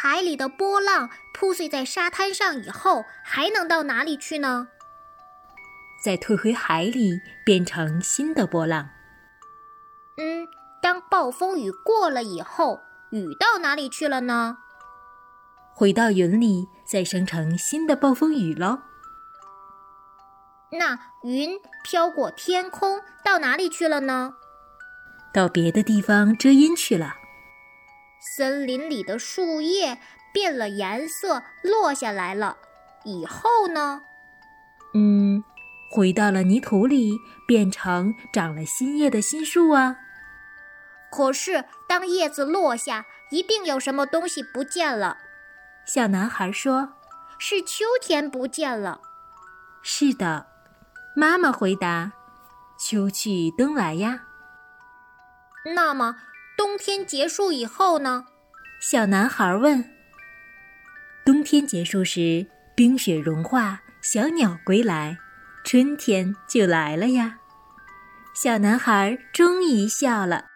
海里的波浪铺碎在沙滩上以后，还能到哪里去呢？ 再退回海里，变成新的波浪。 当暴风雨过了以后，雨到哪里去了呢？ 回到云里，再生成新的暴风雨咯。 那云飘过天空，到哪里去了呢？ 到别的地方遮阴去了。 森林里的树叶变了颜色，落下来了，以后呢？ 回到了泥土里，变成长了新叶的新树啊。 可是当叶子落下，一定有什么东西不见了。 小男孩说： 是秋天不见了。 是的，妈妈回答：秋去冬来呀。 那么冬天结束以后呢？ 小男孩问。冬天结束时，冰雪融化，小鸟归来，春天就来了呀。小男孩终于笑了。